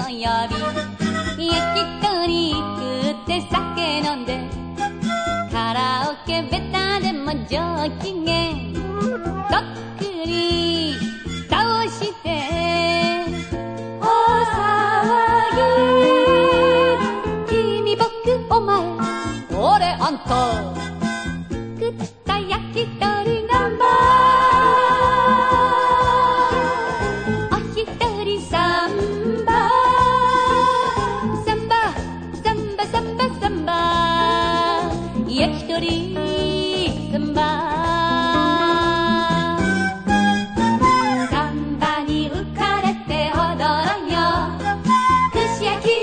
曜日焼き鳥食って酒飲んでカラオケベタでも上機嫌とっくり倒して大騒ぎ君僕お前俺あんた食った焼き鳥ナンバーお一人サンバサンバサンバサンバサンバ焼き鳥サンバサンバに浮かれて踊ろうよ串焼き